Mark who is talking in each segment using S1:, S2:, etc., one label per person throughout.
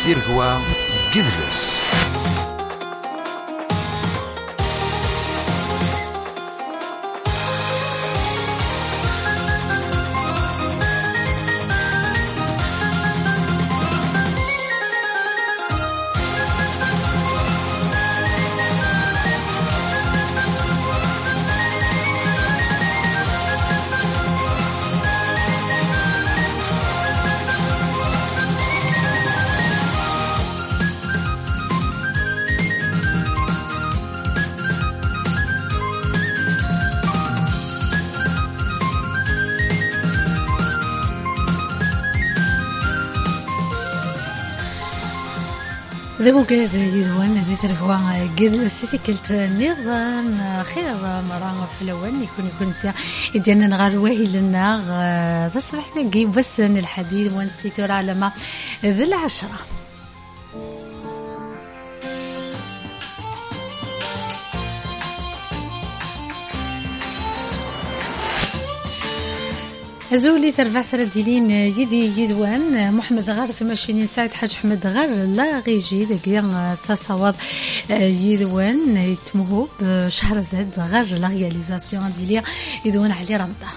S1: تيركوا قدلس.
S2: ذو قال يدوان ذي تركوا قد سيتكلت نظام خير مرة في الأول يكون فيها يدينا نغار وهي لنا تصبح نجيب بس الحديد ونسيتور على ما ذي 10. زولي 4 ديالين يدي يدوان محمد غار 28 ساعة حاج حمد غار لا غيجي دقيقة ساساوض يدوان يتمهو بشهر زاد غار لا رياليزاسيون ديالي يدوان علي رمضان.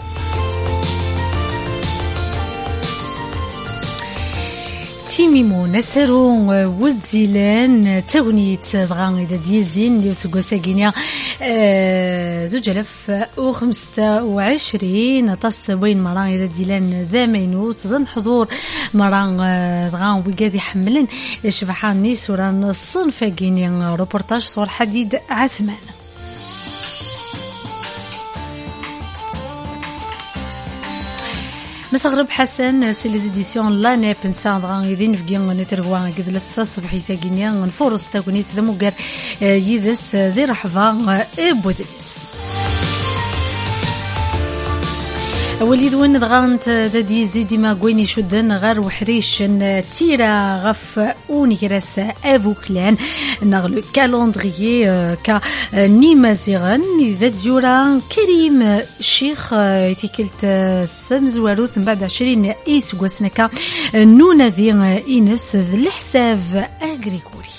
S2: تيميمو نسرو ودزيلان تغنيت دغان إذا ديزين يوسقو ساقينيا 2025 تص وين مران إذا ديلان ذا مينوت ظن حضور مران دغان وقاذي حملن شبحان نيسوران الصنف قينيا روبورتاج صور حديد عثمان. مستغرب حسن سي لي زيديسيون لا نيب نساندغان يدين في كين نترغوا قد لسه صبحي تاكينيا نفورس تاكونيت دموغر يدس ذي رحضان بودلس. وليد وين دغانت دادي زيدي ما قويني شدن غير وحريش تيرا غف اونيكراس افوكلان نغلو كالندريي كا نيمازيغن ذا جوران كريم شيخ تيكلت ثمزوارو ثم بعد 20 ايس وسنكا نونا ذي اينس الحساب اغريكوري.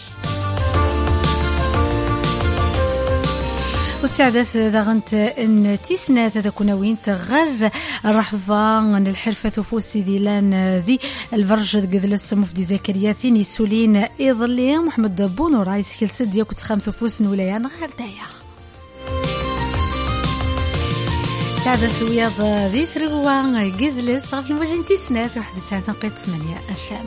S2: وتساعدت ذغنت ان تيسنات هذا كناوين تغر الرحفان الحرفة فوسي ذيلان ذي الفرج قذل السموف دي زكريا ثيني سولين إظلي محمد بونو رايس كل سد يكت 5 فوس ولايان غير دايا. تساعدت وياض ذي ثروان قذل صاف الموجين تيسنات 1 8 أشام.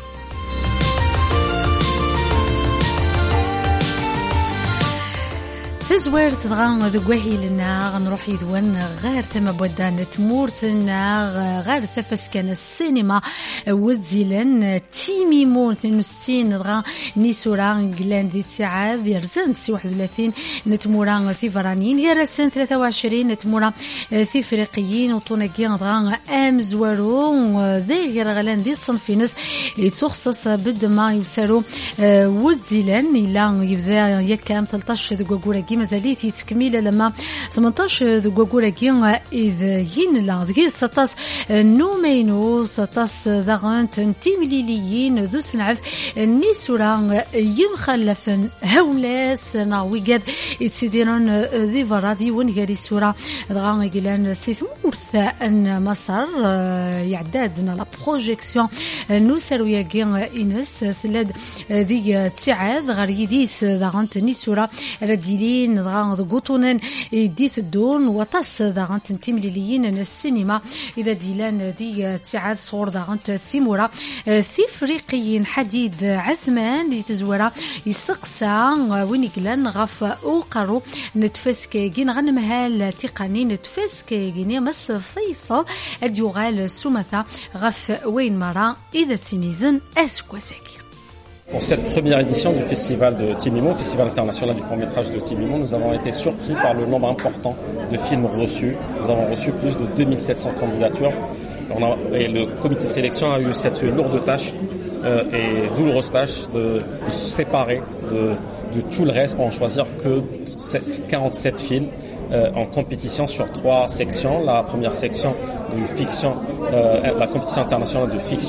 S2: تزوير تدغان ذقوهي لنا غنروح يدوان غير تما بودان تمورتنا غير ثفس كان السينما وزيلن تيميمون 62 دغان نيسوران جلاندي تسعاد يرزن سي 31 نتموران ثيفرانيين يرسن 23 نتموران ثيفريقيين وطوناكي دغان امزوارو ذي غلاندي الصنفينس يتخصص بدما يسارو وزيلن إلا يبدا يكام 13 دقوقورا مازاليت يتكمل لما 18 دقوقوراكي إذا ينلا ذكي 16 نومينو 16 ذاغنت تيمليليين ذو سنعف نيسوران يمخلفن هولاس ناويقاد يتسيديرون ذي فرادي ونقاري سورة دغان قلان سيث مورث أن مصر يعدادنا لا بروجيكسيون نوسروياكي إنس ثلاث ذي تسعاد غريديس ذاغنت نيسورة رديلين دغان ذقوطونن ديت الدون وطس دغان تنتيمليليين السينما إذا ديلان ذي تسعاد صور دغان ثيمورا ثيفريقيين حديد عثمان دي تزورا يسقسا وينيكلان غف أوقرو نتفسكين غنمهال تقني نتفسكين مس فيصل أديوغال سومثا غف وين مرا إذا تيميزن أسكوسك.
S3: Pour cette première édition du festival de Timimon, festival international du court-métrage de Timimon, nous avons été surpris par le nombre important de films reçus. Nous avons reçu plus de 2700 candidatures. Et le comité de sélection a eu cette lourde tâche et douloureuse tâche de se séparer de tout le reste pour en choisir que 47 films en compétition sur 3 sections. La première section de fiction, la compétition internationale de fiction.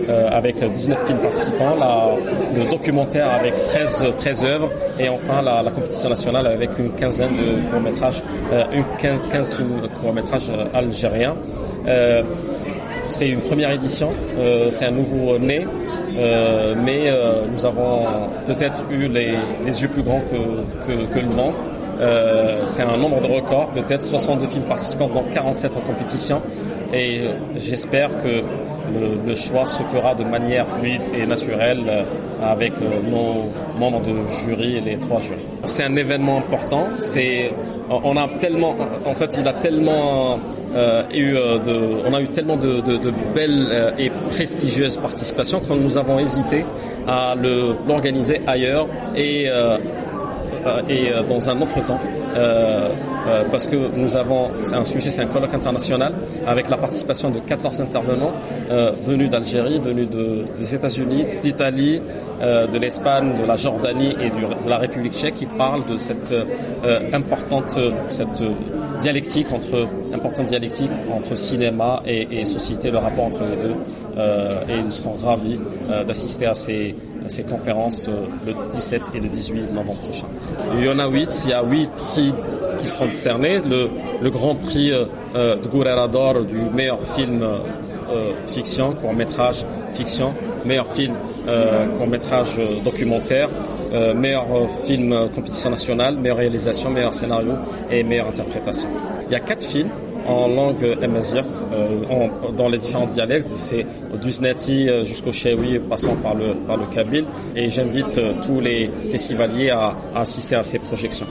S3: avec 19 films participants, le documentaire avec 13 œuvres et enfin la compétition nationale avec une quinzaine de courts-métrages, 15 films courts-métrages algériens. C'est une première édition, c'est un nouveau né, mais nous avons peut-être eu les yeux plus grands que le ventre. C'est un nombre de records, peut-être 62 films participants, dont 47 en compétition. Et j'espère que le choix se fera de manière fluide et naturelle avec nos membres de jury et les 3 jurys. C'est un événement important. On a eu tellement de belles et prestigieuses participations que nous avons hésité à l'organiser ailleurs et dans un autre temps, parce que c'est un colloque international avec la participation de 14 intervenants venus d'Algérie, venus des États-Unis, d'Italie, de l'Espagne, de la Jordanie et de la République tchèque, qui parlent de cette importante dialectique entre cinéma et société, le rapport entre les deux, et ils seront ravis d'assister à ces conférences le 17 et le 18 novembre prochain. Il y en a 8, il y a 8 prix qui seront décernés. Le grand prix de Gourera d'Or du meilleur film fiction, court-métrage fiction, meilleur film court-métrage documentaire, meilleur film compétition nationale, meilleure réalisation, meilleur scénario et meilleure interprétation. Il y a 4 films en langue amazigh, dans les différents dialectes, c'est du Znati jusqu'au Chewi, passant par le Kabyle, et j'invite tous les festivaliers à assister à ces projections.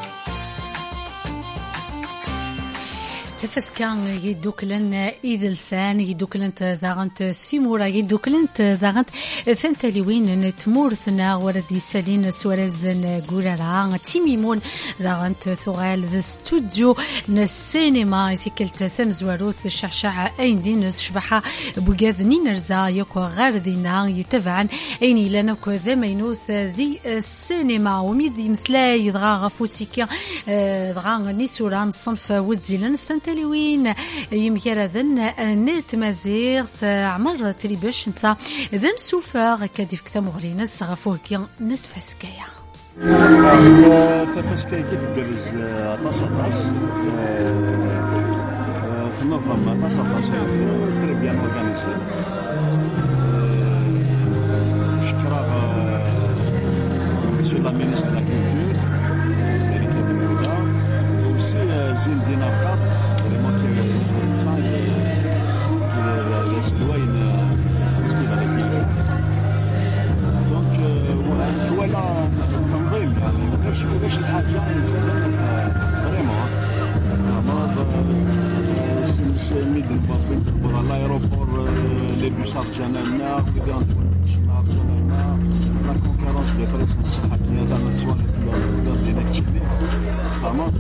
S2: تفسكان يدوكلن إيدلسان يدوكلنت ذاغنت ثيمورا يدوكلنت ذاغنت ثنتلوين تمورثنا وردي سالين سوارزن غورارا تيميمون ذاغنت ثغال ذا ستوديو السينما ثيكلت ثمزواروث الشعشع أين دين شبحة بوجاذ نينرزا يكو غاردينا يتبعن أين لنكو ذا مينوث ذي السينما وميدي مثلاي ذغا غفوتيكا ذغا نيسوران صنف ودزيلن تلوين يمكرذن نت مزيغ عمر تريبش نتا ذم سوفا كديف كثا مغرينا سغفوه كي نتفسكايا
S4: تفسكايا كيف جرز طاس في نوفمبر طاس تري بيان اورغانيزي شكرا مسيو لا مينيستر لا كولتور Erika Bimouda aussi Zine Dinarkat vraiment qui يسبوين فيستيفال كبير دونك ولا تنظيم يعني واش الحاجه يزال فريمون سميد البابل الايروبور لي بوسات جنالنا وديران الشنار جنالنا لا كونفيرونس دي بريس الصحفيه تاع السوالف ديال التشكيل فهمت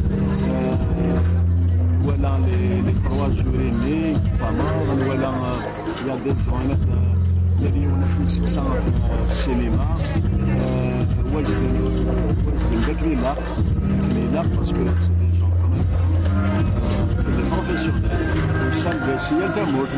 S4: ولا لي 3 جوريني فهمت ولا يا دي جوانات يليون شو سكسان في السينما واجد بكري لا باسكو سي دي جون كومون سي دي بروفيسيونيل وسال سيال تموت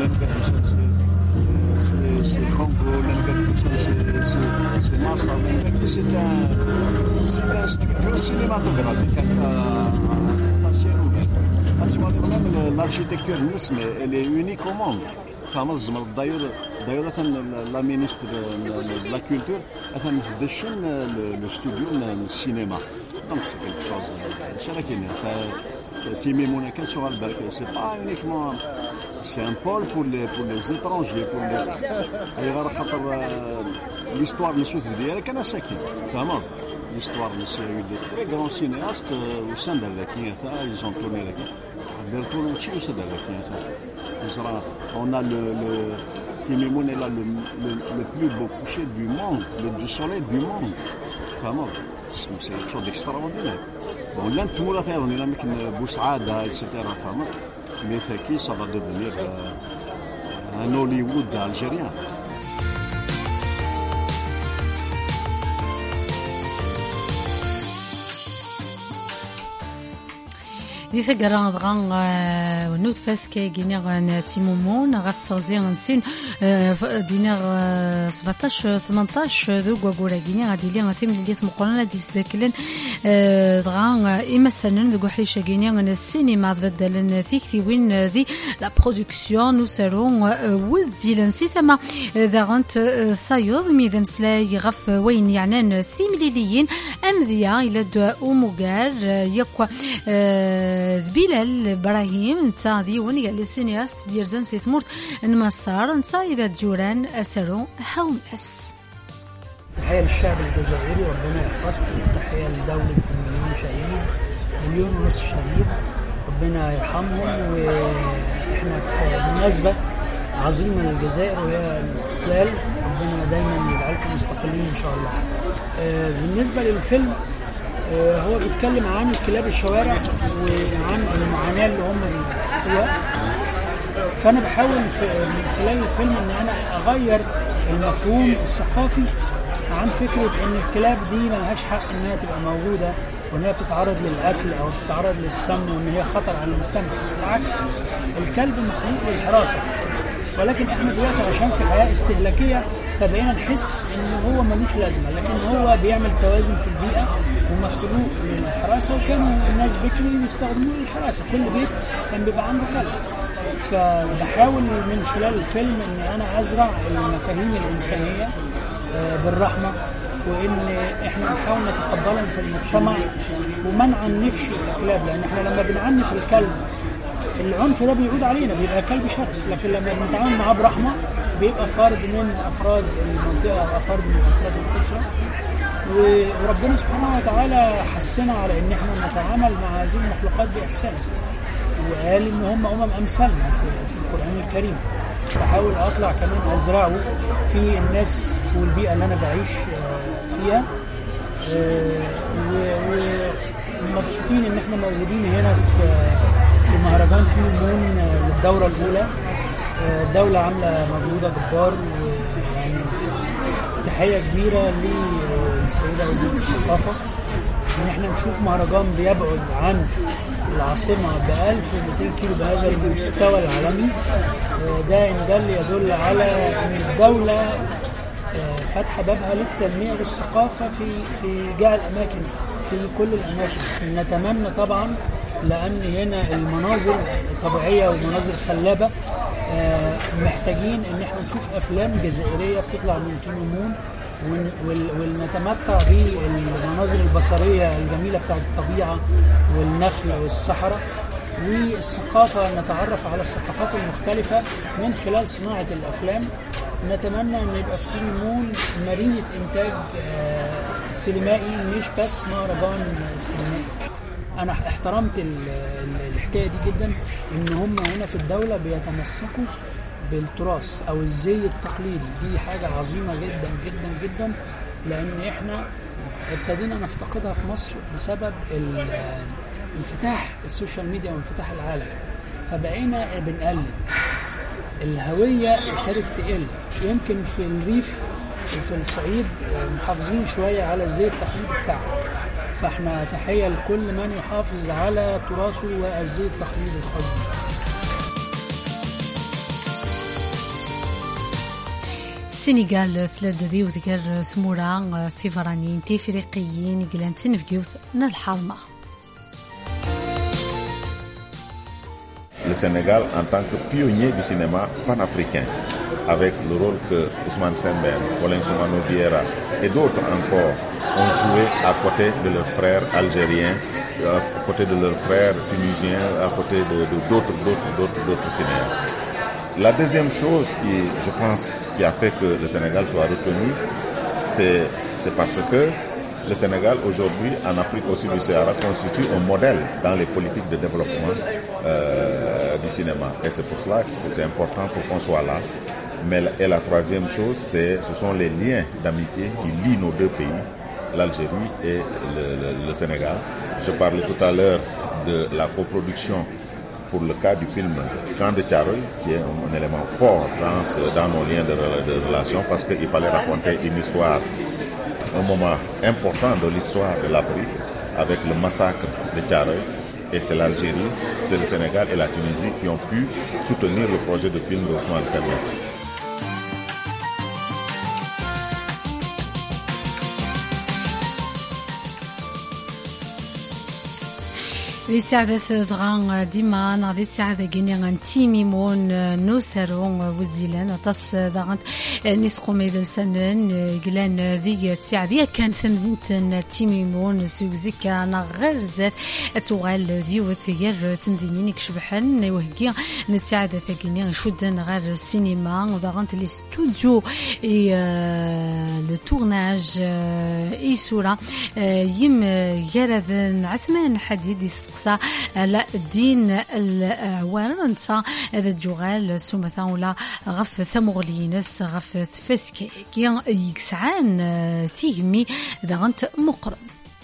S4: c'est Congo, c'est Massa, c'est un studio cinématographique à ciel ouvert. Même l'architecture elle est unique au monde. D'ailleurs, la ministre de la Culture a le studio de cinéma. Donc c'est quelque chose. C'est pas uniquement. C'est un pôle pour les étrangers, pour l'histoire de M. Fidel كان ساكن فهمت l'histoire de des très grands cinéastes au sein de la Kinyata, ils ont tourné avec Alberto Lucci au sein de la Kinyata. On a le Timimoun est là le plus beau coucher du monde, du soleil du monde. فهمت c'est quelque chose d'extraordinaire. Bon l'antemoulat on est là avec Boussaada etc. فهمت mais Faki, ça va devenir un Hollywood algérien.
S2: دي ثقرا دغان ونوت فاسكي جينا تيمومون غف تغزين نسين دينا 17 18 ذوق وقولا جينا غادي لي غاتيم اللي مقولنا ديس داكلن دغان إما سنن ذوق حيشة جينا السينما تبدلن ثيك وين ذي لا برودكسيون نسرون وزيلن سي ثما دغانت سايوض ميدم سلاي غف وين يعني ثيمليليين أمذيا إلى دواء ومقار يقوى بلال إبراهيم نتا ذي وني قال لي سينياست دير زان سيتمورت المسار نتا إلى جوران أسرو حوم أس.
S5: تحية للشعب الجزائري ربنا يحفظكم. تحية لدولة مليون شهيد، 1.5 مليون شهيد، ربنا يرحمهم. وإحنا في مناسبة عظيمة للجزائر وهي الاستقلال، ربنا دايما يجعلكم مستقلين إن شاء الله. بالنسبة للفيلم هو بيتكلم عن كلاب الشوارع وعن المعاناة اللي هم بيشوفوها، فأنا بحاول من خلال الفيلم إن أنا أغير المفهوم الثقافي عن فكرة إن الكلاب دي ملهاش حق إنها تبقى موجودة وإنها بتتعرض للقتل أو بتتعرض للسم وإن هي خطر على المجتمع. بالعكس، الكلب مخلوق للحراسة، ولكن احنا دلوقتي عشان في حياة استهلاكية فبقينا نحس ان هو ملوش لازمة، لكن هو بيعمل توازن في البيئة ومخلوق للحراسة. وكانوا الناس بكري بيستخدموه للحراسة، كل بيت كان بيبقى عنده كلب. فبحاول من خلال الفيلم ان انا ازرع المفاهيم الانسانية بالرحمة، وان احنا نحاول نتقبلهم في المجتمع وما نعنفش الكلاب، لان احنا لما بنعنف الكلب العنف ده بيعود علينا، بيبقى كلب شرس. لكن لما بنتعامل معاه برحمة بيبقى فرد من أفراد المنطقة أو فرد من أفراد الأسرة. وربنا سبحانه وتعالى حسنا على إن احنا نتعامل مع هذه المخلوقات بإحسان، وقال إن هم أمثالنا في القرآن الكريم. بحاول أطلع كمان أزرعه في الناس والبيئة اللي أنا بعيش فيها، ومبسوطين إن احنا موجودين هنا في مهرجان تيمومون للدورة الأولى. الدولة عاملة مجهود جبار، ويعني تحية كبيرة للسيدة وزيرة الثقافة إن احنا نشوف مهرجان بيبعد عن العاصمة ب1200 كيلو بهذا المستوى العالمي. ده إن دل يدل على إن الدولة فتح بابها للتنمية والثقافة في جميع الأماكن، في كل الأماكن. نتمنى طبعا، لأن هنا المناظر طبيعية ومناظر خلابة، محتاجين إن احنا نشوف أفلام جزائرية بتطلع من تيمومون ونتمتع بالمناظر البصرية الجميلة بتاعت الطبيعة والنخل والصحراء والثقافة. نتعرف على الثقافات المختلفة من خلال صناعة الأفلام. نتمنى أن يبقى في تيمومون مدينة إنتاج سينمائي، مش بس مهرجان سينمائي. أنا احترمت الحكاية دي جدا، إن هم هنا في الدولة بيتمسكوا بالتراث أو الزي التقليدي. دي حاجة عظيمة جدا جدا جدا، لأن إحنا ابتدينا نفتقدها في مصر بسبب انفتاح السوشيال ميديا وانفتاح العالم، فبقينا بنقلد. الهوية ابتدت تقل. يمكن في الريف وفي الصعيد محافظين شوية على الزي التقليدي بتاعه، فاحنا تحية لكل من يحافظ على تراثه والزي التقليدي الخاص به.
S2: السنغال ثلاث ذي وذكر ثمورا تيفرانيين تيفريقيين جلانتين في جيوث الحرمة.
S6: Le Sénégal en tant que pionnier du cinéma panafricain, avec le rôle que Ousmane Sembène, Colin Soumano Vieira et d'autres encore ont joué à côté de leurs frères algériens, à côté de leurs frères tunisiens, à côté de d'autres cinéastes. La deuxième chose qui, je pense, qui a fait que le Sénégal soit retenu, c'est parce que le Sénégal aujourd'hui, en Afrique au sud du Sahara, constitue un modèle dans les politiques de développement du cinéma. Et c'est pour cela que c'était important pour qu'on soit là. Et la troisième chose, ce sont les liens d'amitié qui lient nos deux pays, l'Algérie et le Sénégal. Je parlais tout à l'heure de la coproduction pour le cas du film Camp de Thiaroye, qui est un élément fort dans nos liens de relation, parce qu'il fallait raconter une histoire, un moment important de l'histoire de l'Afrique, avec le massacre de Thiaroye, Et c'est l'Algérie, c'est le Sénégal et la Tunisie qui ont pu soutenir le projet de film d'Ousmane Sembène.
S2: ذي سعادة ضغان ديما ذي سعادة جنيان تيميمون نوسرون وزيلان تص ضغان نسقو ميدل سنن جلان ذي سعادة كان ثمدين تيميمون سوزيك أنا غير زات أتوغل ذي وثير ثمدينين يكشبحن وهجي نسعادة جنيان شدن غير السينما وضغان الاستوديو لو تورناج إيسورا يم جرذن عثمان حديد على الدين الوارنسا هذا الجوغال سمثا ولا غف ثمغلينس غف فسكي كي يكسعان ثيمي دغنت مقرن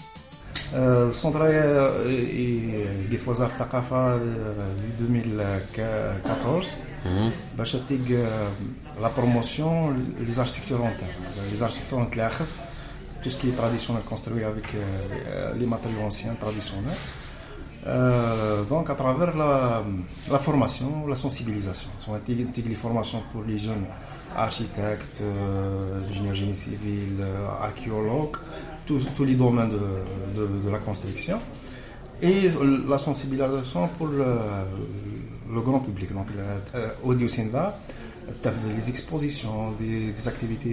S7: سونترا جيت وزارة الثقافة في 2014 باش تيج لا بروموسيون لي اركتيكتور لي اركتيكتور نتاع خف tout ce qui est traditionnel construit avec les matériaux anciens traditionnels. Donc à travers la formation, la sensibilisation, les formations pour les jeunes architectes, ingénieurs génie civil, archéologues, tous les domaines de la construction, et la sensibilisation pour le grand public. Donc Audio Sinda, les expositions, des activités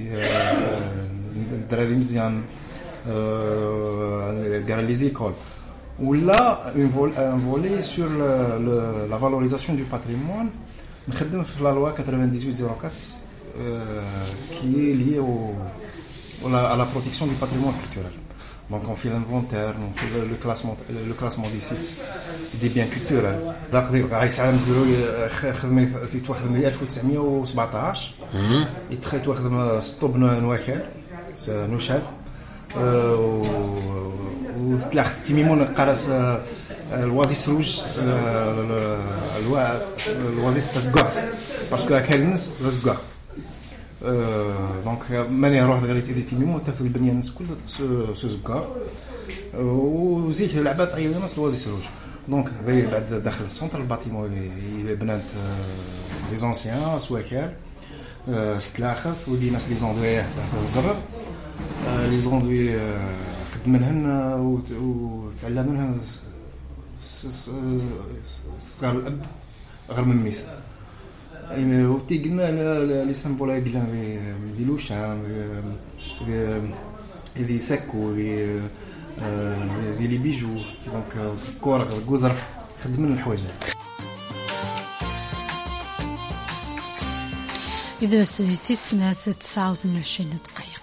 S7: les écoles. Ou là, un volet sur la valorisation du patrimoine, la loi 9804 qui est liée à la protection du patrimoine culturel. Donc on fait l'inventaire, on fait le classement des sites, des biens culturels. Donc رئيس عام زيرو خدم 1917 يتخيط واخدم سطوب نواكل نوشال وثلاث تيميمون قرص الوازيس روج الوازيس تسقع باسكو كالنس تسقع دونك ماني نروح غير تي تيميمون تاع البنيه الناس كل سوزقع وزيك العباد عيطوا ناس الوازيس روج دونك بعد داخل السونتر الباتيمون اللي بنات لي زونسيان سواكال ستلاخف ودي ناس لي زوندوي تاع الزرد لي زوندوي خدم منهن وتعلم منهن صغار الاب غير من ميس وتي قلنا لي سامبول قلنا دي لوشان دي ساكو دي لي بيجو دونك كورق الكوزرف خدم من الحوايج
S2: إذا في سنة 29 دقيقة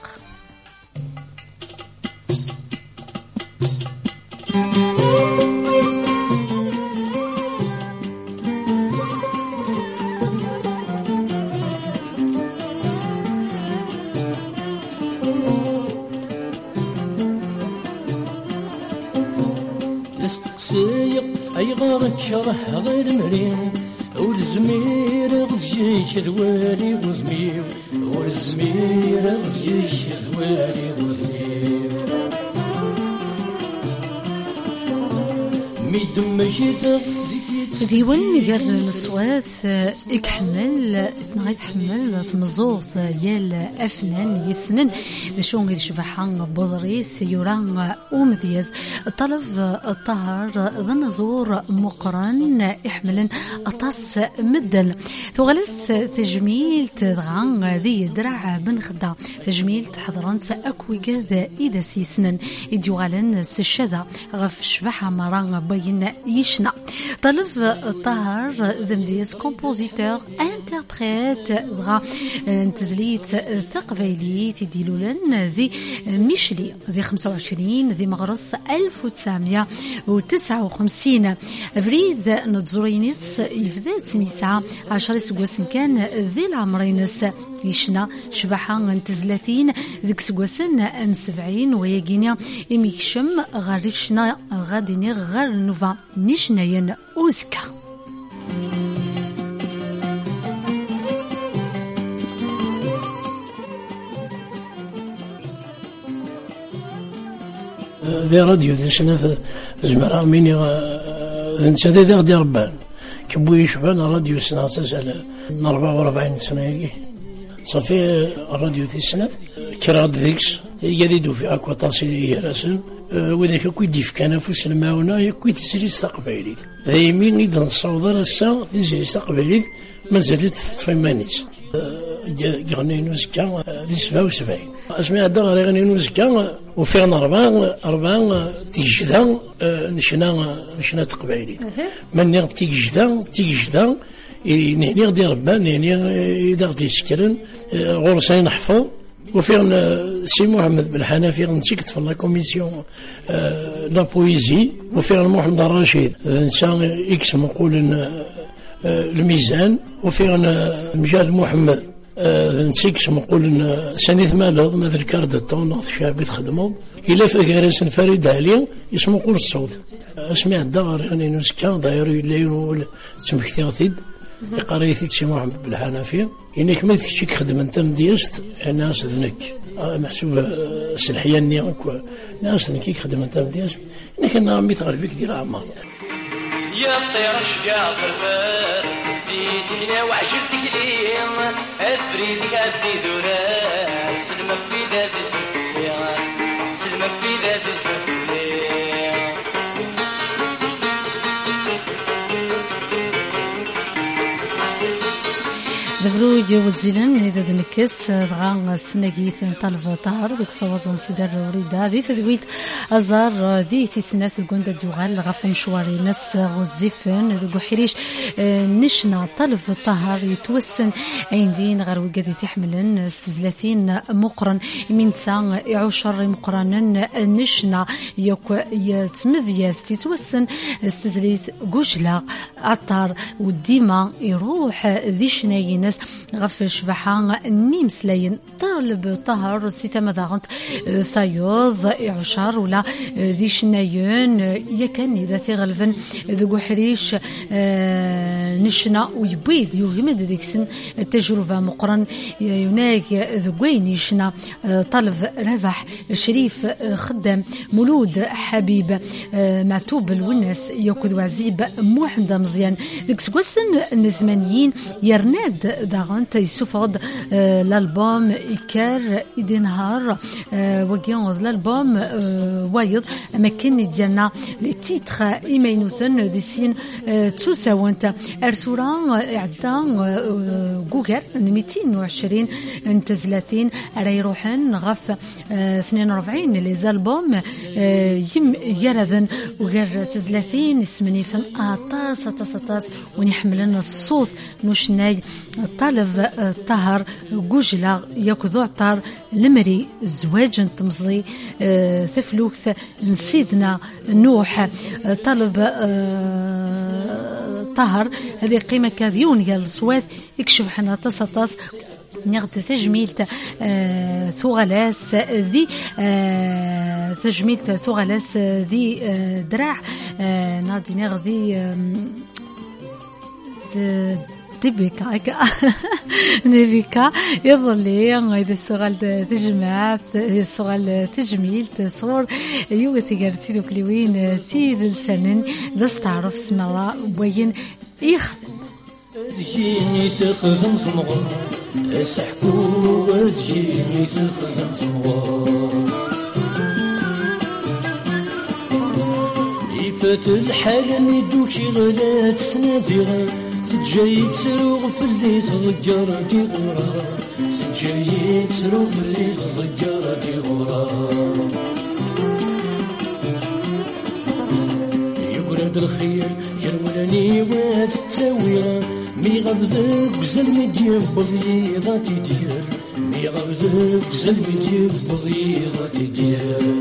S8: استقسيق أي غارك شرح غير مريم والزمير غجيش ذوالي وزمير والزمير غجيش ذوالي وزمير ميدمشيت
S2: ديوان نقر الصوات يكحمل نغيت حمل تمزوط يال أفنان يسنن شون غير شبحان بضريس يوران ومذيز طلب الطهر ذنزور مقرن يحملن أطاس مدل ثغلس تجميل تدغان ذي درع بن خدا تجميل تحضرن أكوي قاذا إذا سيسنن يديوغالن سشذا غف شبحة مران بين يشنا طلب الطهر ذمديز كومبوزيتور انتربريت دغا تزليت ثقفيلي تديلولن ذي ميشلي ذي 25 ذي مغرس 1959 فريد نتزورينيس يفدات سميسا 10 سقواسن كان ذي العمرينس يشنا شبحة نتزلاتين ذيك سقواسن 70 ويجينا يميكشم غاريشنا غاديني غير نوفا نيشناين أوزكا
S5: ذي راديو ذي شناف جمع ميني
S8: انت هذا غادي ربان كبوي شبان الراديو سنة تسأل 44 سنة صافي الراديو في السنة كراد ذيكس يديدو في أكوا تصيري رسم وذاك كوي ديف كان فوس الماونا يكوي تسري تقبيلي دايمين إذا نصوض رسا تسري تقبيلي مازالت تفهمانيس غنينو زكا دي 77 اسمع هذا غنينو زكا وفينا أربعة تيجدا نشنا تقبيلي من تيجدا نهني غدي ربان نهني إذا غدي يسكرن غرسين نحفظ وفيغن سي محمد بن حنفي غنتيكت في لا كوميسيون لا بويزي وفيغن محمد الرشيد انسان اكس مقول الميزان وفيغن مجاد محمد نسيكس مقول سنيت مالض مثل الكارد الطون شعبي تخدمو إلا فكارس فريد عليا اسمه قول الصوت اسمع الدغر يعني نسكا داير يقول سمكتي غثيد قريتي سي محمد بن حنفي انك ما تكشيك خدم انت مديست ناس ذنك محسوب سلحياني ناس ذنك خدم انت مديست انك انا عمي تغلبك ديال عمار
S9: يا طير شقا فرفر ديك هنا وعجبتك ليه افريدك ادي دورات سلمك في داس السفلية سلمك في داس السفلية
S2: دبروج وتزيلن إذا دنكس دغا سناكيت طلب طهر دوك صوت نسيدر وريدا ذي تذويت أزار ذي تسنات الجندة دوغال غف مشواري ناس غوزيفن دوك حريش نشنا طلب طهر يتوسن عندين غير وقادي تحملن استزلاثين مقرن من تسان يعشر مقرنا نشنا يوك يتمذياس تتوسن استزليت قجلة عطار وديما يروح ذي شنايين غف شبحان نيمسلين طالب طهر سيتا مذاغنت ثايوض عشار ولا ذي شنايون يكن إذا تغلفن ذو حريش نشنا ويبيد يغمد ذيكسن التجربة مقرن يناك ذوين يشنا طلب ربح شريف خدام مولود حبيب معتوب الونس يوكد وعزيب موحد مزيان ذيك سكوسن 80 يرناد داغنت يسوفض الالبوم إكار إدنهار وقيون الالبوم وايض أماكن ديالنا لي تيتر إيمينوثن دي سين تساونت أرسورا عدا جوجل 220 انتزلاتين راي روحن غف 42 لي زالبوم يم يردن وغير تزلاتين اسمنيفن أطاس ونحملن الصوت نشناي طالب طهر جوجلا ياكذو عطار المري زواج تمزي ثفلوكث نسيدنا نوح طالب طهر هذه قيمة كاذيون يا الصوات يكشف حنا تصطاس نغد تجميلت ثغلاس ذي تجميلت ثغلاس ذي دراع نادي نغذي تبكا نبكا يظلي غيد السؤال تجمع السؤال تجميل تصور يوغ تقرد في ذوك لوين في ذي السنن دس تعرف اسم الله وين يخدم
S8: تجيني تخدم في مغر اسحكو تجيني تخدم في مغر يفات الحال ندوكي غلات سنادي غير تجاي تروغ في اللي تضجر دي غرا تجاي تروغ في اللي تضجر دي غرا يقرد الخير يرولاني واتتاويغا مي غبذك بزل مدير بضيضة تدير مي غبذك بزل مدير بضيضة تدير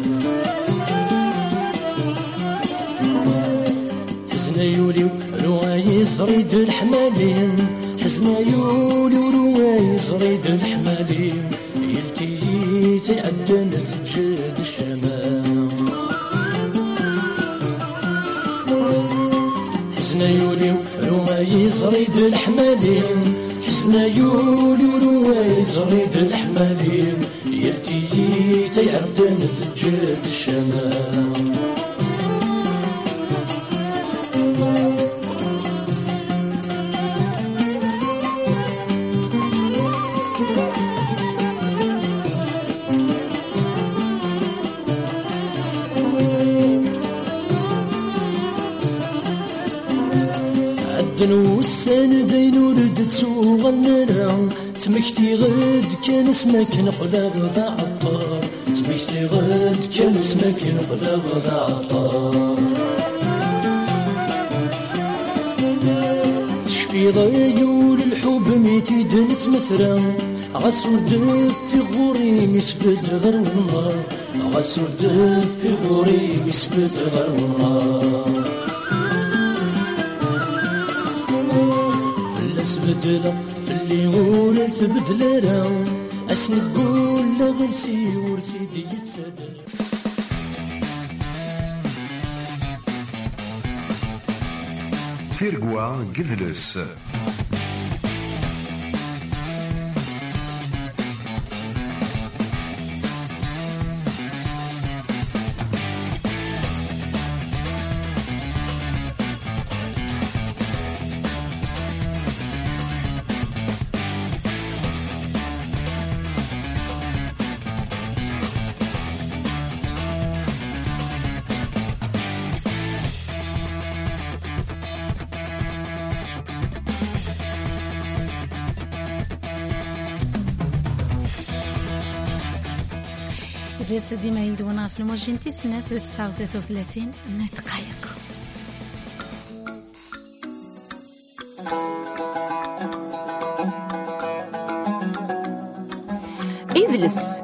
S8: حزنا يولي رواي زريد الحمالين حزنا يولي ورواي زريد الحمالين يلتي تعدن تجد الشمال حزنا يولي رواي زريد الحمالين حزنا يولي ورواي زريد الحمالين يلتي تعدن تجد الشمال دنوسان دينو ردتو غنرا تمكتي غد كان اسمك نقلب ذا عطار تمكتي غد كان اسمك نقلب ذا عطار تشفي ضيول الحب ميتي دنت مثرا غسو الدف في غوري مسبد غير النار غسو الدف في غوري مسبد غير النار بدلا في اللي غول تبدلا اسند قول لغلسي ورسيدي يتسدل
S1: تيرقوا قدلس
S2: إدريس ديما يدونا في الموجين تسنة 39 دقائق.
S10: إدريس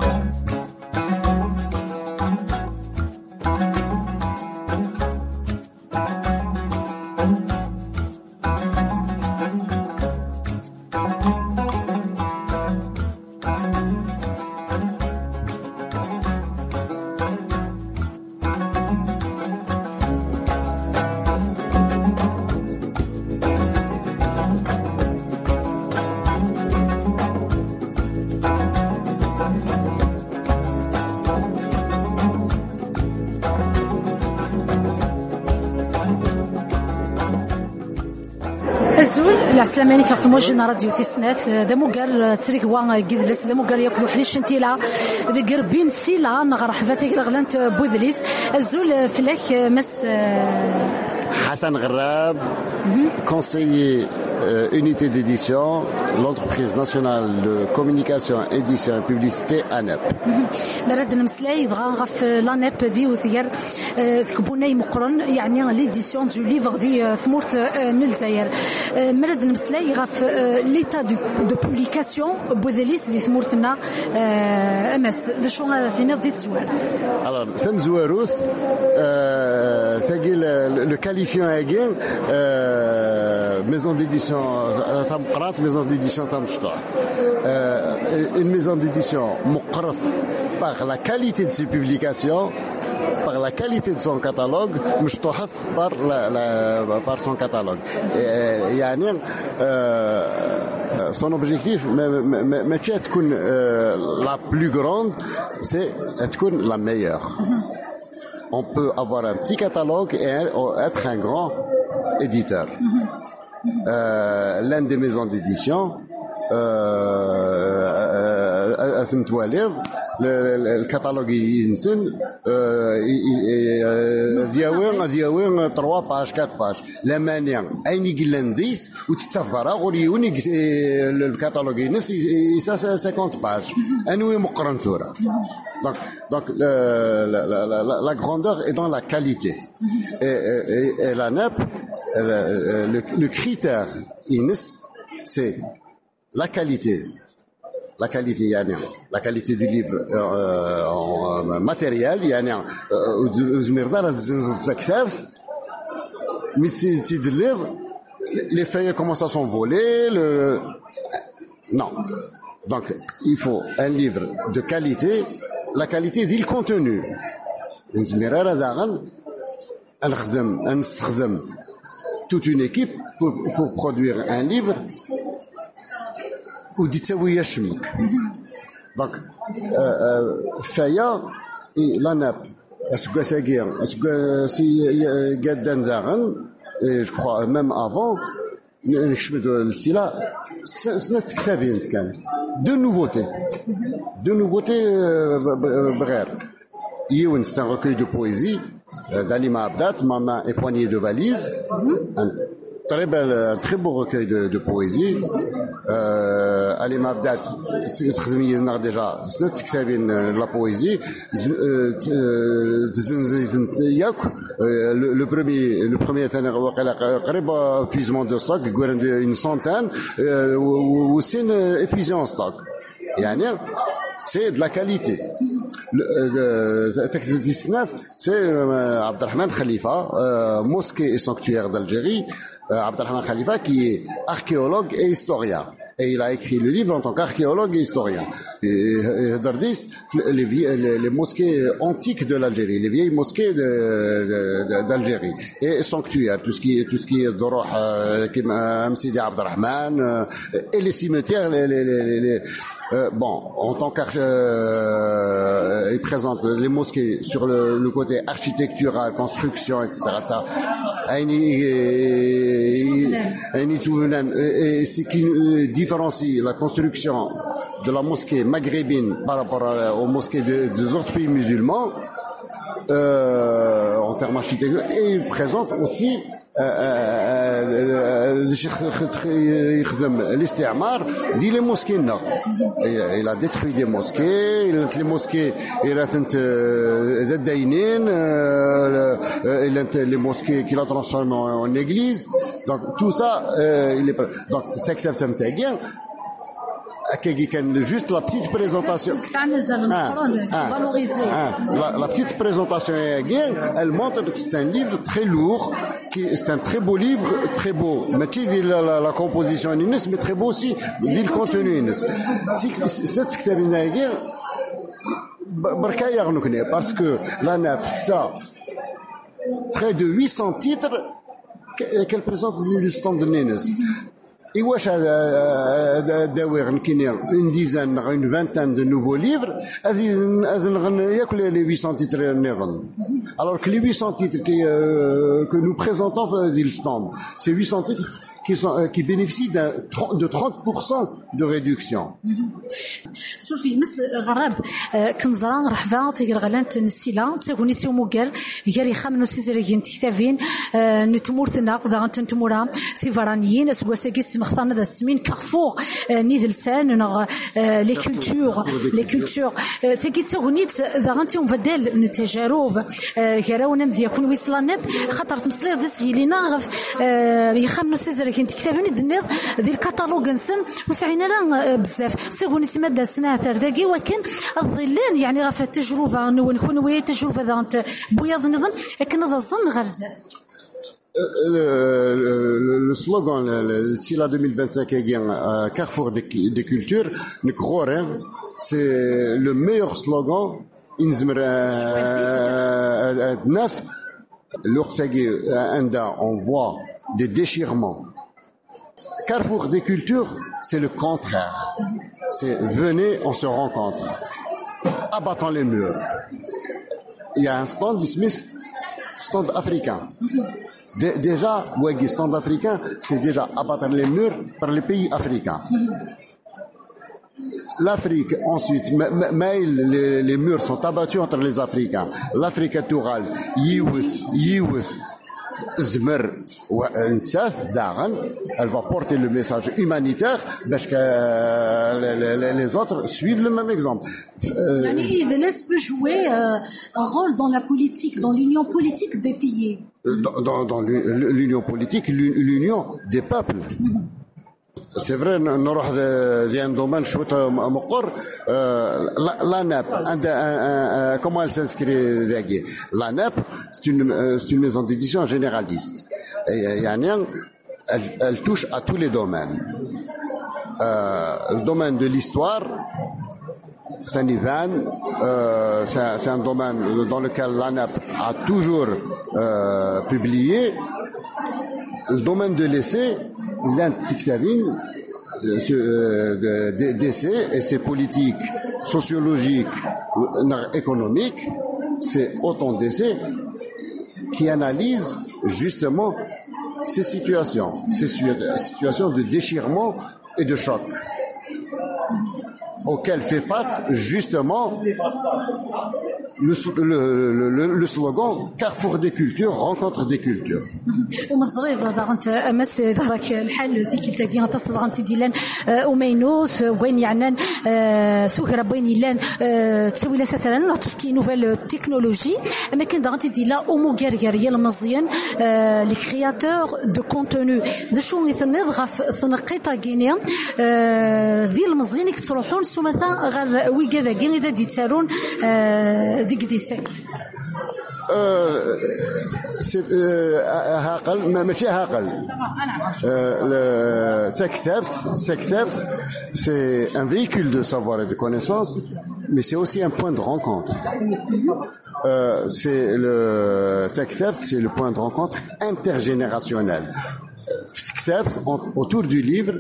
S2: الزول العسلامة عليك في موجنا راديو تسنات دموكر تريكوا قدلس دموكر ياكلو حليش انتيلا ذي قربين سيلا نغرح فاتك رغلانت بوذليس الزول فلاك مس
S11: Hassan Ghrab, conseiller unité d'édition, l'entreprise nationale de communication, édition et publicité ANEP.
S2: مراد نمسلاي يبغى غف لانيب ذي وثير تكبوناي مقرن يعني ليديسيون دو ليفر ذي ثمورت نلزاير مراد نمسلاي غف ليتا دو بوبليكاسيون بوذليس ذي ثمورتنا امس ذا شو فينا ذي تزوار.
S11: Alors ثم زواروث ثقي le qualifiant again maison d'édition ثم قرات maison d'édition ثم شطح une maison d'édition مقرط par la qualité de ses publications, par la qualité de son catalogue, مشطوحة par son catalogue. يعني son objectif ماشي تكون la plus grande, c'est تكون la meilleure. On peut avoir un petit catalogue et être un grand éditeur. L'une des maisons d'édition الكتالوج ينسن دياوين 3 باج 4 باج لا مانع اين يقلنديس وتتفضل غوريوني الكتالوج ينس 50 باج انوي مقرن ثورة. Donc la grandeur est dans la qualité et la NEP le critère INS c'est la qualité يعني la qualité du livre en matériel يعني زميردار تزنزل الكتاب مي تدلير les feuilles commencent à s'envoler non donc il faut un livre de qualité la qualité du contenu زميردار داغن نستخدم toute une équipe pour produire un livre ودي تسوي شميك دونك فيا لا ناب اسكو ساكير اسكو سي قادان داغن جو كخوا ميم افون نكشمدو السيلا سنة كتابين كان دو نوفوتي بغير يون c'est un recueil de poésie d'Alima Abdat, Maman et poignée de valise, très beau recueil de poésie. Ali Mabdat, déjà, c'est la poésie. Le premier épuisement de stock, une centaine, aussi épuisé en stock. C'est de la qualité. C'est Abdelrahman Khalifa, mosquée et sanctuaire d'Algérie. Abdelrahman Khalifa qui est archéologue et historien. Et il a écrit le livre en tant qu'archéologue et historien. Dardis, les mosquées antiques de l'Algérie, les vieilles mosquées d'Algérie. Et sanctuaires, tout ce qui est Doroh, Msidi Abdelrahman, et les cimetières, bon, en tant il présente les mosquées sur le côté architectural, construction, etc. Et ce qui différencie la construction de la mosquée maghrébine par rapport aux mosquées des autres pays musulmans, en termes architecturaux, et il présente aussi l'istimar dit les mosquées. Il a détruit des mosquées, les mosquées les mosquées qu'il a transformées en église. Donc tout ça, donc secteur samtagien. Juste la petite présentation. La petite présentation, elle montre que c'est un livre très lourd, c'est un très beau livre, très beau. Mais la composition mais très beau aussi, le contenu. Cette parce que l'ANAP, ça, près de 800 titres qu'elle présente les stands de Nénes. Et wesh une dizaine, une vingtaine de nouveaux livres, les 800 titres. Alors que les 800 titres que nous présentons dans le stand, c'est 800 titres qui bénéficient de 30% de réduction.
S2: Sophie, مس غراب كنزران رحبا تيغر غلانت نسيلا تسغوني سي موغال ياري خامنو سيزريين تكتافين نتمورتنا قدا غنتمورا سيفرانيين سواساكي سمختارنا ذا السمين كارفور نيدلسان نغ لي كولتور تيكي تسغونيت ذا غنتيوم بدل نتجارب كراونا مديكون ويسلانب خاطر تمسلي دس هيلينا غف يخامنو سيزريين تكتافين دنيض ذي الكاتالوج نسم وسعينا راه بزاف تسغوني سما داسنا ثرداكي وكان الظلان يعني غف التجربه نكون ويا تجربه ذا انت بوياض نظن لكن هذا الظن غرزات.
S11: Le slogan, si la 2025 est bien Carrefour des cultures, c'est le meilleur slogan. Neuf, l'Orsagé, on voit des déchirements. Carrefour des cultures, c'est le contraire. C'est venez, on se rencontre. Abattons les murs. Il y a un stand Smith, stand africain. Déjà, stand africain, c'est déjà abattre les murs par les pays africains. L'Afrique, ensuite, les murs sont abattus entre les Africains. L'Afrique tourale, Yiwith, Zmer, elle va porter le message humanitaire parce que les autres suivent le même exemple.
S2: Venez peut jouer un rôle dans la politique, dans l'union politique des pays.
S11: Dans l'union politique, l'union des peuples. C'est vrai, نروح un domaine chouette مقر l'ANAP comment elle s'inscrit derrière l'ANAP c'est une maison d'édition généraliste et elle touche à tous les domaines le domaine de l'histoire c'est un domaine dans lequel l'ANAP a toujours publié le domaine de l'essai d'essais et ses politiques sociologiques, économiques, c'est autant d'essais qui analysent justement ces situations de déchirement et de choc auxquelles fait face justement le slogan Carrefour des cultures, rencontre des cultures.
S2: ومزريض ضغنت امس ظهرك الحال ذيك تاكي غتصل غنتي ديلان ومينوس وين يعنان سوكرا بين يلان تسوي لا سثران تسكي نوفيل تكنولوجي اما كان غنتي ديلا اومو غارغاريا المزيان لي كرياتور دو كونتوني ذا شو يتنض غف سنقيطه غينيا ذي المزيان كتروحون سومثا غير وي كذا كي اذا ديتسارون ديك ديساك
S11: هاقل ماشي هاقل SecTheps c'est un véhicule de savoir et de connaissance mais c'est aussi un point de rencontre SecTheps c'est le point de rencontre intergénérationnel SecTheps autour du livre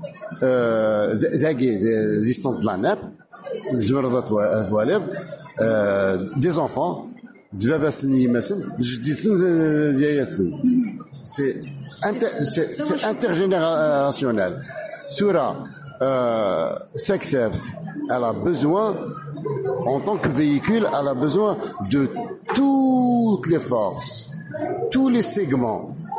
S11: d'Istant de la NEP des enfants c'est intergénérationnel. Soura, SecTheps, elle a besoin, en tant que véhicule, elle a besoin de toutes les forces, tous les segments.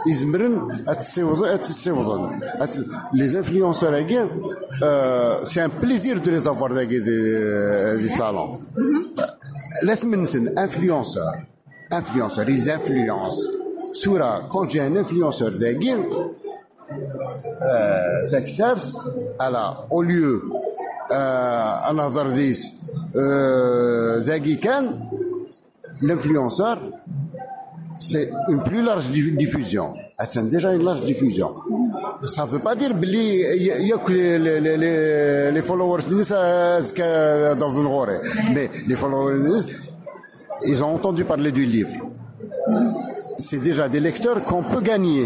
S11: Les influenceurs, c'est un plaisir de les avoir des salons. Laisse-moi influenceur, ils influencent. Soura, quand j'ai un influenceur d'Aguirre, SecTheps, elle a, au lieu, en Azardis, d'Aguican, l'influenceur, c'est une plus large diffusion. C'est déjà une large diffusion. Ça ne veut pas dire qu'il y a que les followers dans une rôle. Mais les followers, ils ont entendu parler du livre. C'est déjà des lecteurs qu'on peut gagner.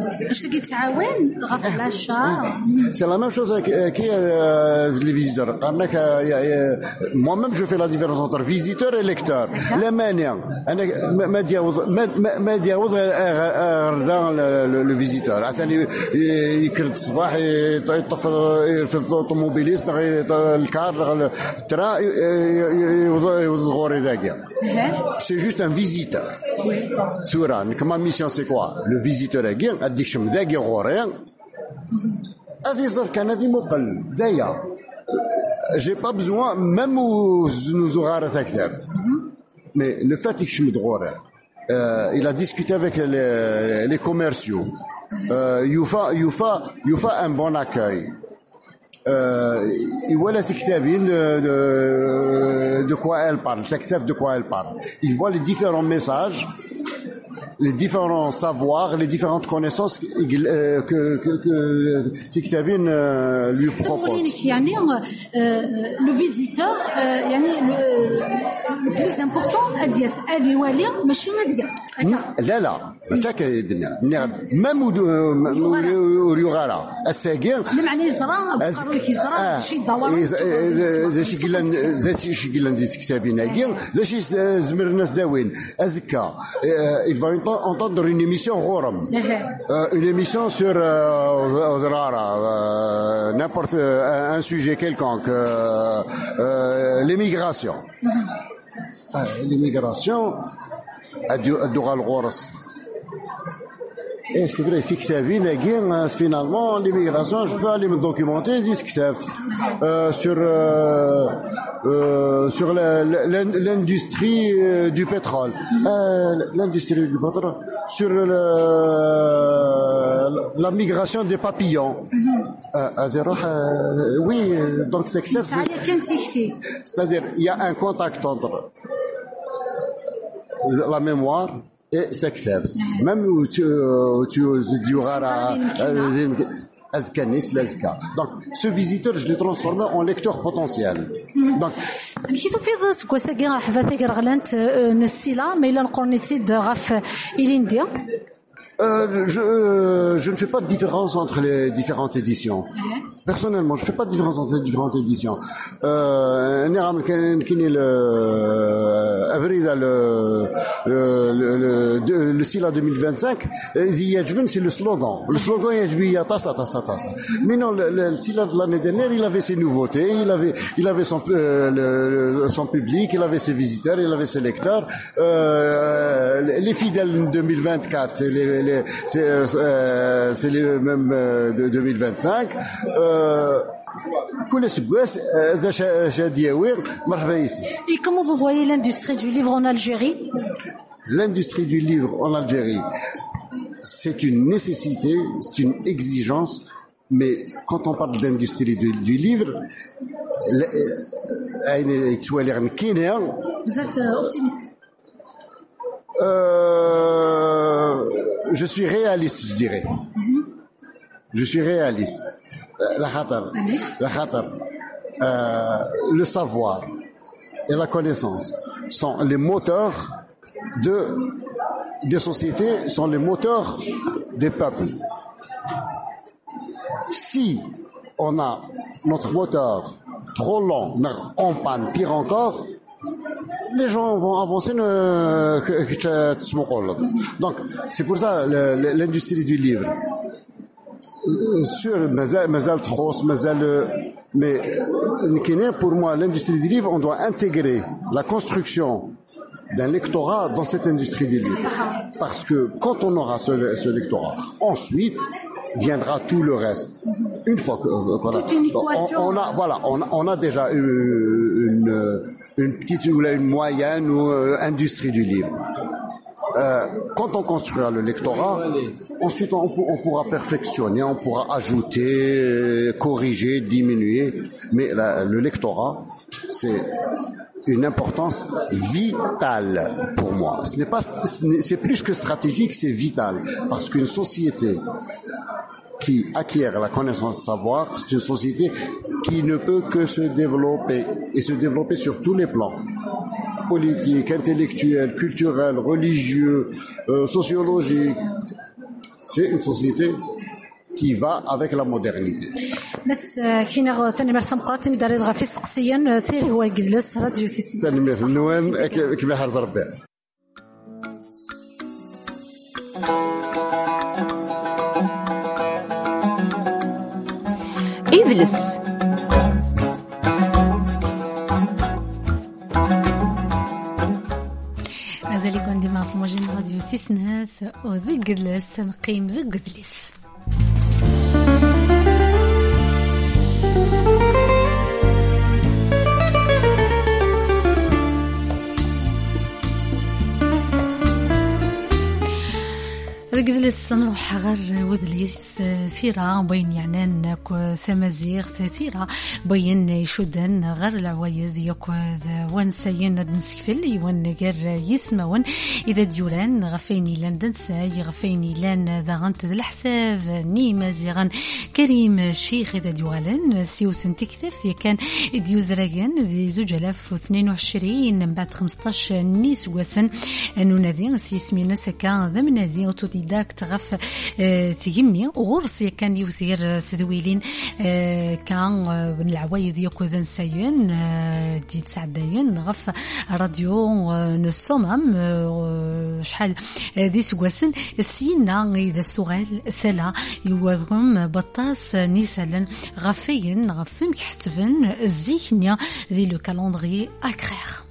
S11: C'est la même chose avec les visiteurs. Moi-même, je fais la différence entre visiteur et lecteur. La manière, le visiteur. Il crée الصباح يطفي الطوموبيليست الكار الترا يوزغوري ذاك. C'est juste un visiteur. Soura, ma mission c'est quoi? Le visiteur est bien, addik شم ذاك غوري. هذه زر كان هذه مقل ذايا. J'ai pas besoin même nous aura SecTheps. Mais le fait que je me drogue, il a discuté avec les commerciaux. Youfa un bon accueil. Il voit les SecTheps de quoi elle parle, SecTheps de quoi elle parle. Il voit les différents messages, les différents savoirs, les différentes connaissances que SecTheps lui propose.
S2: Le visiteur, le plus important, c'est يوالي ماشي غادي.
S11: لا même وريغارا الساقين
S2: معني زرا بقى كيزرا شي دوار
S11: شي قلنا دي كتابين هاكين شي زمر الناس داوين ازكا il va entendre une émission غورم une émission sur n'importe un sujet quelconque l'immigration الدغال الغورس. Et c'est vrai, c'est que ça vient finalement l'immigration, je peux aller me documenter, disent que ça sur l'industrie du pétrole, l'industrie du pétrole, sur la migration des papillons. Oui, donc c'est que ça. C'est-à-dire, il y a un contact entre la mémoire et SecTheps. Même où tu diras donc ce visiteur je l'ai transformé en lecteur potentiel. Donc
S2: كي تفيض سكوساكي حفاثك رغلانت نسيلا ما الا نقرنيتي غاف إلينديا
S11: Je ne fais pas de différence entre les différentes éditions. Personnellement, je ne fais pas de différence entre les différentes éditions. Le SILA 2025, c'est le slogan. Le slogan, il y a tassa. Mais non, le SILA de l'année dernière, il avait ses nouveautés, il avait son public, il avait ses visiteurs, il avait ses lecteurs. Les fidèles 2024, c'est les mêmes de 2025.
S2: Et comment vous voyez l'industrie du livre en Algérie?
S11: L'industrie du livre en Algérie, c'est une nécessité, c'est une exigence, mais quand on parle d'industrie du livre,
S2: vous êtes optimiste?
S11: Je suis réaliste, je dirais. Je suis réaliste. Le savoir et la connaissance sont les moteurs des sociétés, sont les moteurs des peuples. Si on a notre moteur trop lent, en panne, pire encore, les gens vont avancer. Donc, c'est pour ça l'industrie du livre. Mais pour moi, l'industrie du livre, on doit intégrer la construction d'un lectorat dans cette industrie du livre. Parce que quand on aura ce lectorat, ensuite viendra tout le reste. Une fois que on a déjà une petite ou une moyenne ou industrie du livre. Quand on construira le lectorat, ensuite on pourra perfectionner, on pourra ajouter, corriger, diminuer. Mais le lectorat, c'est une importance vitale pour moi. C'est plus que stratégique, c'est vital. Parce qu'une société qui acquiert la connaissance et le savoir, c'est une société qui ne peut que se développer, et se développer sur tous les plans. Politique, intellectuel, culturel, religieux, sociologique. C'est une société qui va avec la modernité.
S2: بس كاين ثاني مرسم قرات مداري غافي سقسيا ثيري هو الجلس راديو تيسي
S11: ثاني مرسم نوان كما حرز ربي.
S10: إجلس
S2: مازال يكون ديما في موجين راديو تيسناث وذي جلس نقيم ذي جلس. رقدلس نروح غير وذليس ثيرة بين يعنان ثمازيغ ثيرة بين يشودن غير العوايز يكو وانساين نسكفل يوان غير يسمون إذا ديولان غفيني لان دنساي غفيني لان ذا غنت ذا الحساب ني مازيغان كريم شيخ إذا ديولان سيوثن تكتف كان ديوزراغان ذي 2022 من بعد 15 نيس وسن أنو نذي سيسمينا سكان ذا من نذي داك تغف تجمي وغرسي كان يثير تذويلين كان من العوايد يكو ذن سايين دي تسعدين غف راديو نصمم شحال دي سواسن السينا إذا استغال ثلا يوغم بطاس نيسالن غفين غفين كحتفن الزيكنيا ذي لو كالندري أكرير.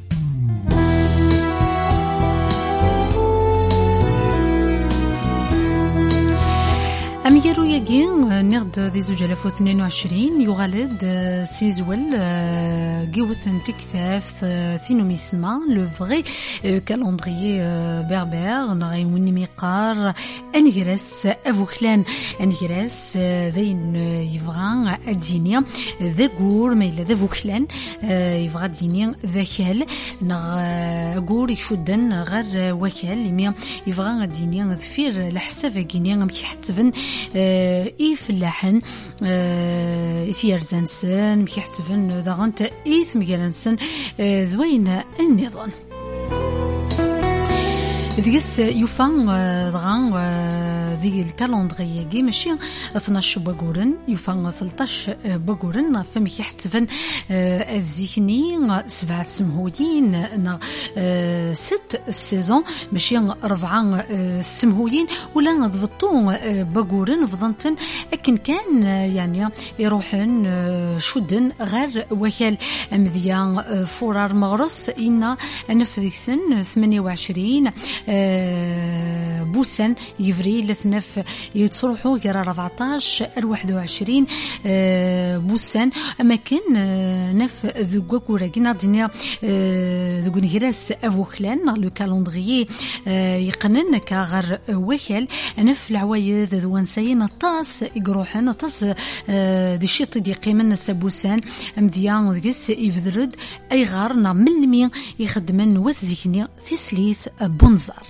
S2: أميرو يجين نغد ذي 2022 يغالد سيزول جيوثن تكتاف ثينو ميسما لو فغي كالندري بربر نغي مني ميقار أنجرس أفوكلان أنجرس ذين يفغان أدينيا ذا قور ميلا ذا فوكلان يفغا دينيا ذا كال نغ قور يشدن غير وكال لميا يفغان دينيا ذفير لحساب جينيا مكيحتفن إيف اللحن إثيرزنسن مكيحتفن ذا غنت إيث مجرنسن ذوين النظام ذيس يفان ضغان ذي الكالندري ماشي 12 باكورن يفا 13 باكورن فما كيحتفن الزيكني 7 سمهويين 6 سيزون ماشي 4 سمهويين ولا ضبطو باكورن فضنتن لكن كان يعني يروحن شدن غير وكال مذيا فورار مغرس إن نفذكسن 28 بوسن يفريل ثنف يتصرحوا غير 14 21 بوسن أما كان نف ذوق كوراكينا دنيا ذوق نهراس أفوكلان لو كالندري يقنن كغر وكال نف العوايد ذو نسين الطاس يقروحن الطاس دي شيط دي قيمن سبوسان مديان ذكس يفذرد أي غارنا من المين يخدمن وثزيكني تسليث بنزار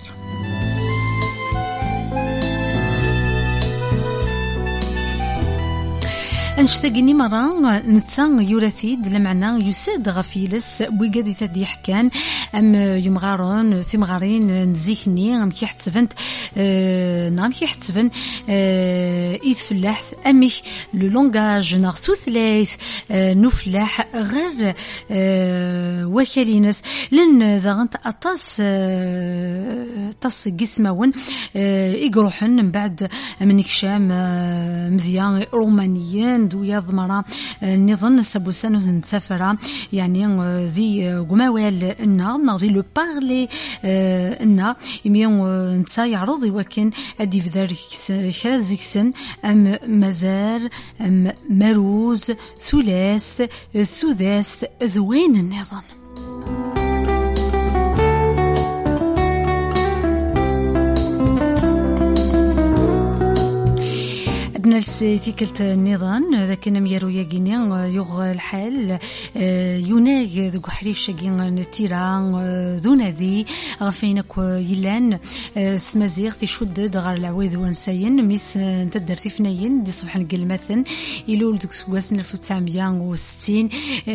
S2: انشتاقني مرة نتسان يورثيد لمعنى يساد غفيلس بويقادي ثدي حكان ام يمغارون ثمغارين نزيكني ام كيحتفنت نعم كيحتفن اذ فلاح اميك لو لونغاج ناغ ثلاث نفلاح غير وكالينس لن ذاغنت اطاس قسماون يقروحن من بعد من كشام مذيان رومانيين دو يضمرا نظن سبوسانو نسافرا يعني ذي قماوال النا نغذي لو بارلي النا يميون نتا يعرض وكن ادي في ذلك خرازيكسن ام مزار ام مروز ثلاث ثلاث ذوين النظام نرسي تيكلت النظام ذاك نميرو ياقيني يغ الحال يوناغ ذو حريش ياقين نتيرا ذو نادي غفينك يلان سمازيغ تيشدد غار العويذ وانساين ميس نتدر تيفناين دي صبح نقل مثلا يلول دوك سواسن 1960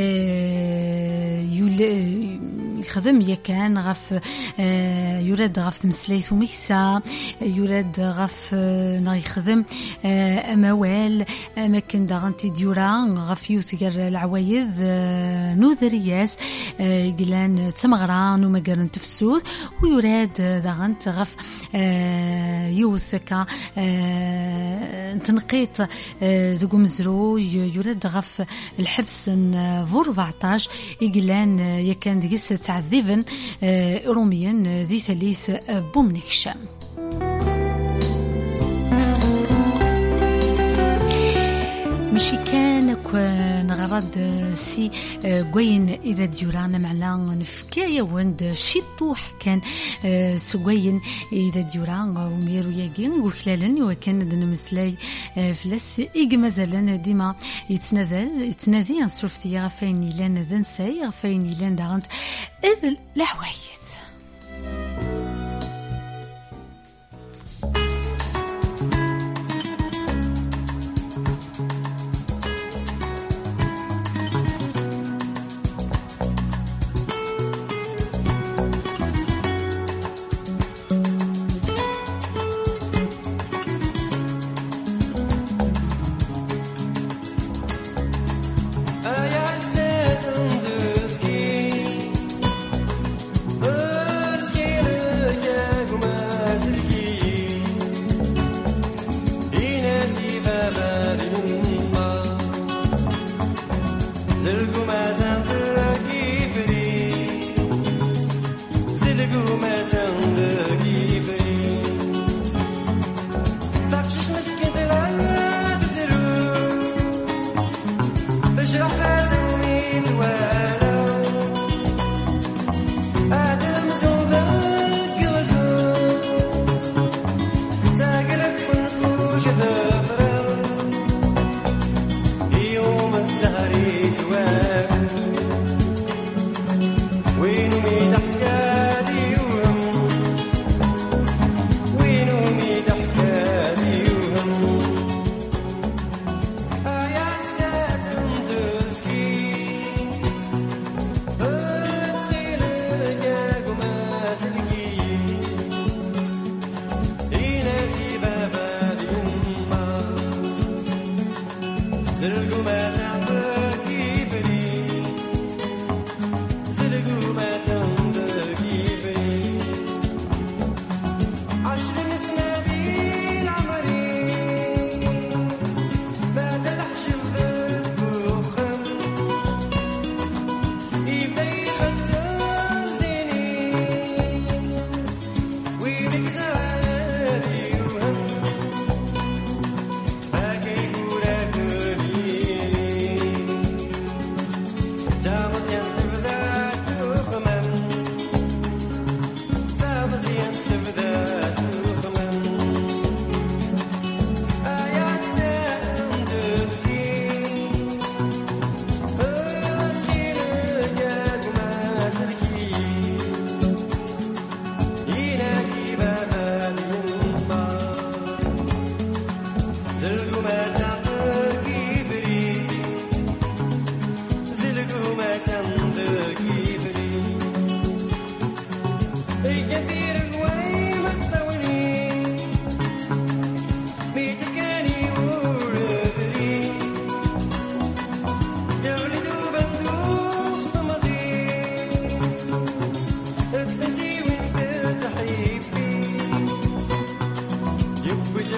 S2: يخدم يكان غف يراد غف تمسليث وميكسا يراد غف يخدم أموال أماكن داغنتي ديوران غفيوت غير العوايد نوذرياس قلان تمغران ومقارن تفسود ويراد داغنت غف يوثكا تنقيط ذو مزرو يراد غف الحبس فور 14 يقلان يكان دقيس تعذيبا روميا ذي ثالث بومنكشام ماشي كانك نغرد سي قوين إذا ديورانا معنا نفكاية وند شيطوح كان سقوين إذا ديورانا وميرو ياقين وخلالن وكان دنا مسلاي فلاس إيق مازالن ديما يتناذي نصرفتي غفاين إلان ذنساي غفاين إلان داغنت إذ العوايد
S10: Inez y bebe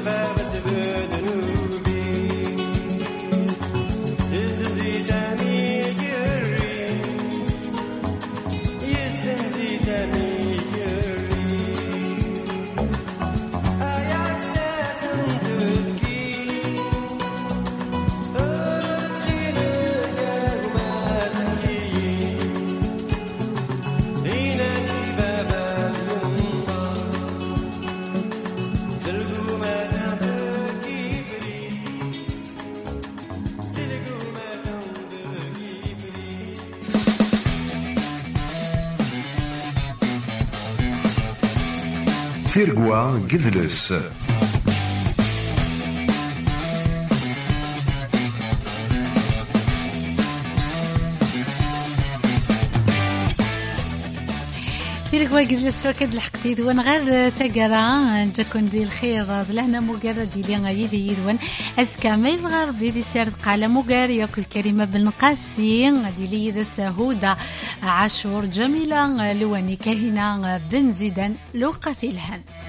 S1: Tirgwa Gidles.
S2: تيرك واجد للسوكد الحقتي دوان غير تقرا نجاكون دي الخير لهنا مقرر دي لي غايدي يدوان اسكا ما يبغى ربي دي سير قال مقرر ياكل كريمه بالنقاسي دي لي ذا سهوده عاشور جميله لواني كهنا بن زيدان لو قتيلهن.